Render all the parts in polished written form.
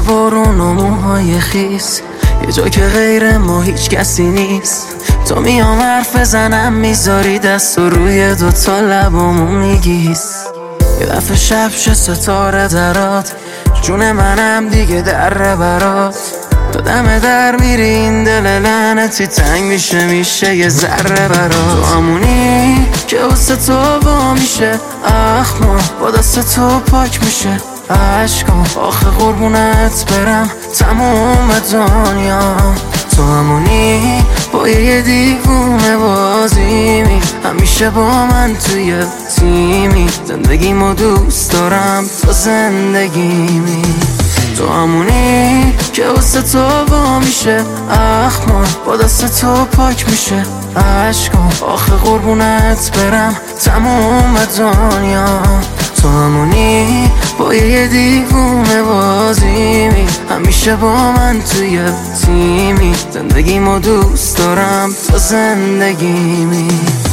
بارون و موهای خیس، یه جا که غیر ما هیچ کسی نیست. تو میام حرف بزنم میذاری دست و روی دوتا لبامو میگیس. یه دفعه شب شه ستاره درات، جون منم دیگه در برات. تا دم در میری این دل لعنتی تنگ میشه یه ذره برات. تو همونی که واسه تو وا میشه اخمام، با دست تو پاک میشه عشقام. آخه قربونت برم تموم دنیام. تو همونی با یه دیوونه بازیمی، همیشه با من توی تیمی. زندگیمو دوست دارم تو زندگیمی. تو همونی که واسه تو وا میشه اخمام، با دست تو پاک میشه عشقام. آخه قربونت برم تموم دنیام. تو همونی با یه دیوونه بازیمی، همیشه با من توی تیمی. زندگیمو دوست دارم تو زندگیمی.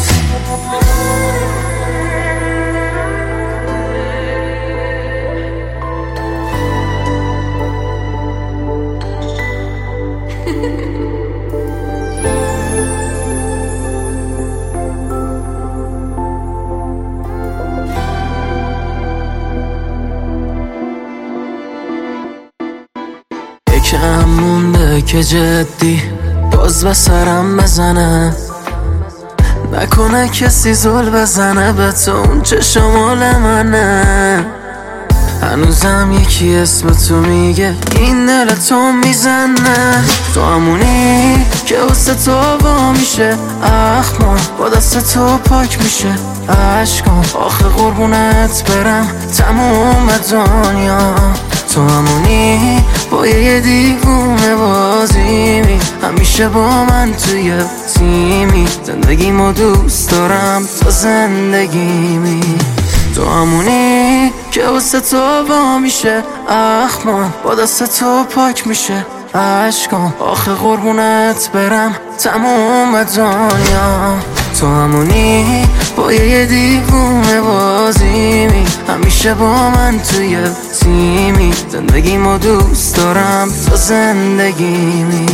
یکم مونده که جدی باز به سرم بزنه، نکنه کسی زل بزنه به تو اون چه مال منه. هنوزم یکی اسم تو میگه این دل تو میزنه. تو همونی که واسه تو وا میشه اخمام، با دست تو پاک میشه عشقام. آخه قربونت برم تموم دنیا. تو همونی با یه دیوونه بازیمی، همیشه با من توی تیمی. زندگیمو دوست دارم تو زندگیمی. تو همونی که واسه تو وا میشه اخمام، با دست تو پاک میشه عشقام. آخه قربونت برم تموم دنیا. تو همونی با یه دیوونه بازیمی، همیشه با من توی تیمی. زندگیمو دوست دارم تو زندگیمی.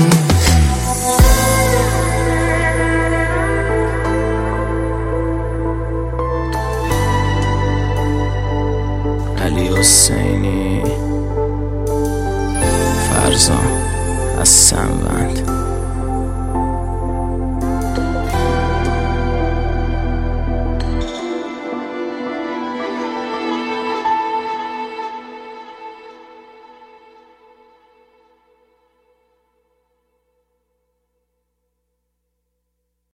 علی حسینی، فرزان از سنوند.